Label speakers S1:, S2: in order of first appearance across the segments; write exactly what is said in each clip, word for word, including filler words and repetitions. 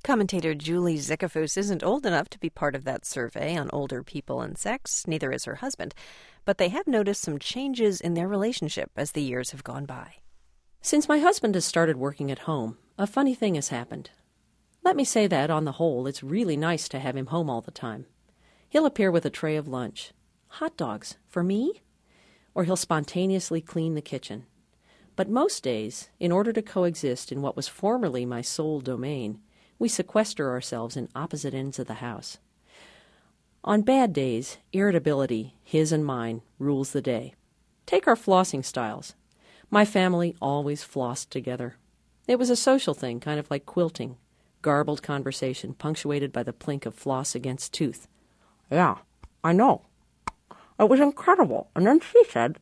S1: Commentator Julie Zickafoos isn't old enough to be part of that survey on older people and sex, neither is her husband, but they have noticed some changes in their relationship as the years have gone by.
S2: Since my husband has started working at home, a funny thing has happened. Let me say that, on the whole, it's really nice to have him home all the time. He'll appear with a tray of lunch. Hot dogs, for me? Or he'll spontaneously clean the kitchen. But most days, in order to coexist in what was formerly my sole domain, we sequester ourselves in opposite ends of the house. On bad days, irritability, his and mine, rules the day. Take our flossing styles. My family always flossed together. It was a social thing, kind of like quilting. Garbled conversation punctuated by the plink of floss against tooth.
S3: Yeah, I know. It was incredible. And then she said...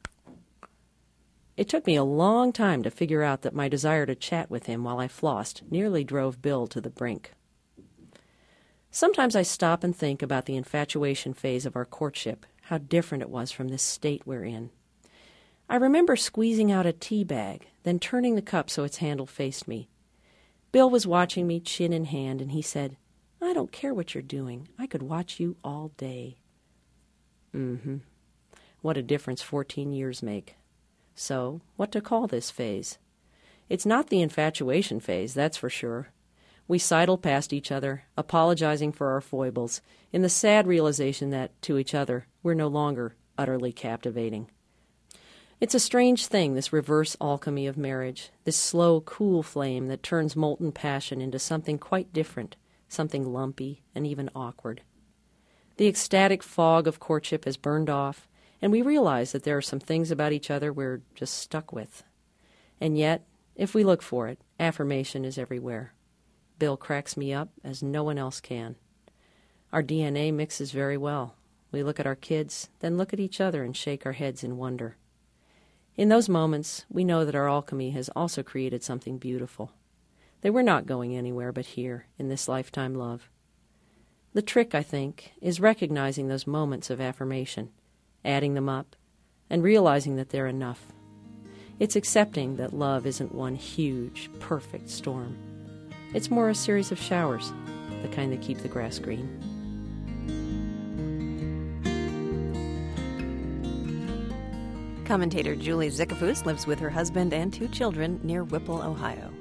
S2: It took me a long time to figure out that my desire to chat with him while I flossed nearly drove Bill to the brink. Sometimes I stop and think about the infatuation phase of our courtship, how different it was from this state we're in. I remember squeezing out a tea bag, then turning the cup so its handle faced me. Bill was watching me, chin in hand, and he said, "I don't care what you're doing. I could watch you all day." Mm-hmm. What a difference fourteen years make. So, what to call this phase? It's not the infatuation phase, that's for sure. We sidle past each other, apologizing for our foibles, in the sad realization that, to each other, we're no longer utterly captivating. It's a strange thing, this reverse alchemy of marriage, this slow, cool flame that turns molten passion into something quite different, something lumpy and even awkward. The ecstatic fog of courtship has burned off, and we realize that there are some things about each other we're just stuck with. And yet, if we look for it, affirmation is everywhere. Bill cracks me up as no one else can. Our D N A mixes very well. We look at our kids, then look at each other and shake our heads in wonder. In those moments, we know that our alchemy has also created something beautiful. That we're not going anywhere but here, in this lifetime love. The trick, I think, is recognizing those moments of affirmation, adding them up, and realizing that they're enough. It's accepting that love isn't one huge, perfect storm. It's more a series of showers, the kind that keep the grass green.
S1: Commentator Julie Zickafoos lives with her husband and two children near Whipple, Ohio.